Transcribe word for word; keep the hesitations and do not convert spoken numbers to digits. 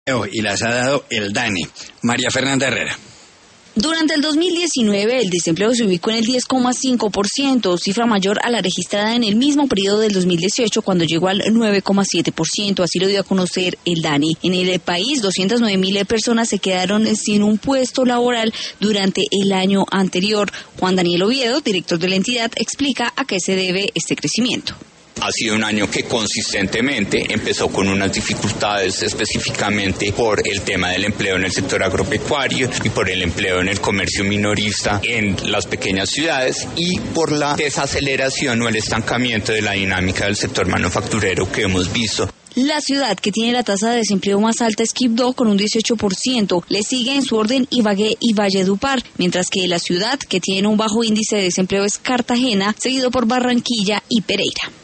Y las ha dado el DANE. María Fernanda Herrera. Durante el dos mil diecinueve, el desempleo se ubicó en el diez coma cinco por ciento, cifra mayor a la registrada en el mismo periodo del dos mil dieciocho, cuando llegó al nueve coma siete por ciento. Así lo dio a conocer el DANE. En el país, doscientas nueve mil personas se quedaron sin un puesto laboral durante el año anterior. Juan Daniel Oviedo, director de la entidad, explica a qué se debe este crecimiento. Ha sido un año que consistentemente empezó con unas dificultades específicamente por el tema del empleo en el sector agropecuario y por el empleo en el comercio minorista en las pequeñas ciudades y por la desaceleración o el estancamiento de la dinámica del sector manufacturero que hemos visto. La ciudad que tiene la tasa de desempleo más alta es Quibdó, con un dieciocho por ciento. Le sigue en su orden Ibagué y Valledupar, mientras que la ciudad que tiene un bajo índice de desempleo es Cartagena, seguido por Barranquilla y Pereira.